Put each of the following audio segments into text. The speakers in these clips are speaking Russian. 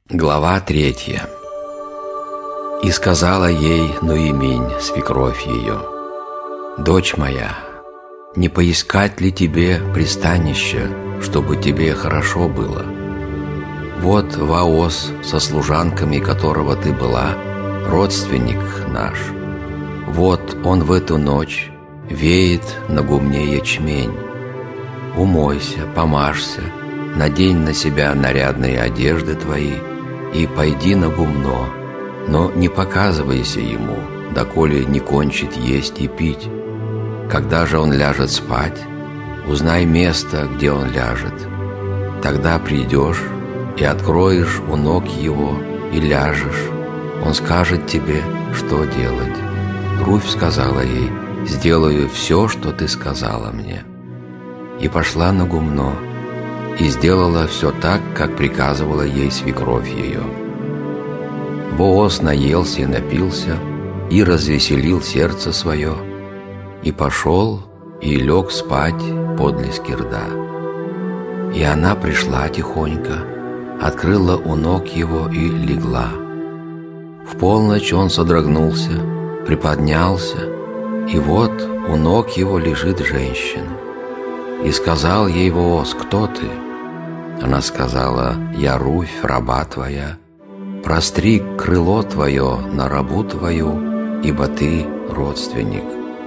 Глава 3. «И сказала ей Ноеминь, свекровь ее: дочь моя, не поискать ли тебе пристанища, чтобы тебе хорошо было? Вот Ваос, со служанками которого ты была, родственник наш. Вот он в эту ночь веет на гумне ячмень. Умойся, помажься, надень на себя нарядные одежды твои и пойди на гумно, но не показывайся ему, доколе не кончит есть и пить. Когда же он ляжет спать, узнай место, где он ляжет. Тогда придешь и откроешь у ног его и ляжешь. Он скажет тебе, что делать». Руфь сказала ей: «Сделаю все, что ты сказала мне». И пошла на гумно, и сделала все так, как приказывала ей свекровь ее. Бооз наелся и напился, и развеселил сердце свое, и пошел, и лег спать подле скирда. И она пришла тихонько, открыла у ног его и легла. В полночь он содрогнулся, приподнялся, и вот у ног его лежит женщина. И сказал ей Бооз: «Кто ты?» Она сказала: «Я Руфь, раба твоя. Простри крыло твое на рабу твою, ибо ты родственник».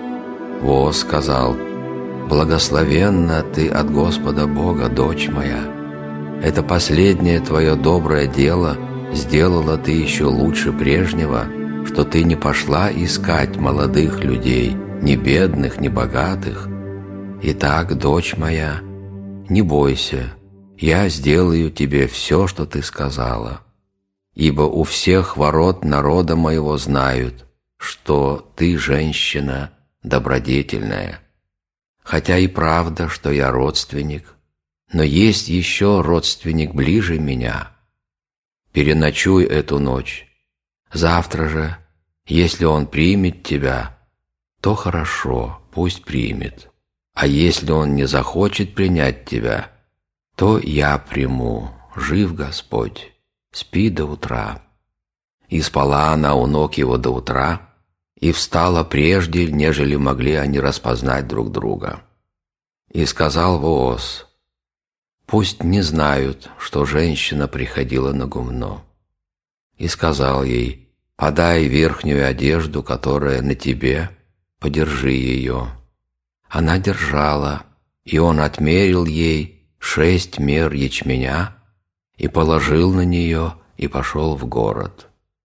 Бооз сказал: «Благословенна ты от Господа Бога, дочь моя. Это последнее твое доброе дело сделала ты еще лучше прежнего, что ты не пошла искать молодых людей, ни бедных, ни богатых. Итак, дочь моя, не бойся, я сделаю тебе все, что ты сказала, ибо у всех ворот народа моего знают, что ты женщина добродетельная. Хотя и правда, что я родственник, но есть еще родственник ближе меня. Переночуй эту ночь. Завтра же, если он примет тебя, то хорошо, пусть примет. А если он не захочет принять тебя, то я приму. Жив Господь, спи до утра». И спала она у ног его до утра, и встала прежде, нежели могли они распознать друг друга. И сказал Бооз: «Пусть не знают, что женщина приходила на гумно». И сказал ей: «Подай верхнюю одежду, которая на тебе, подержи ее». Она держала, и он отмерил ей 6 мер ячменя и положил на нее, и пошел в город.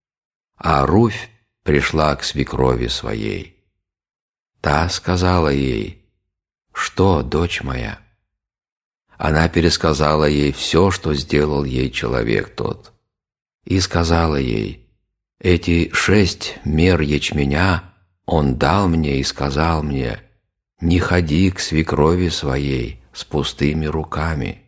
А Руфь пришла к свекрови своей. Та сказала ей: «Что, дочь моя?» Она пересказала ей все, что сделал ей человек тот. И сказала ей: «Эти 6 мер ячменя он дал мне и сказал мне: не ходи к свекрови своей с пустыми руками».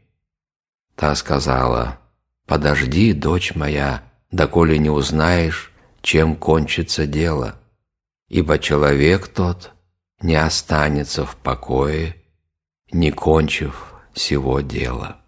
Та сказала: «Подожди, дочь моя, доколе не узнаешь, чем кончится дело, ибо человек тот не останется в покое, не кончив сего дела».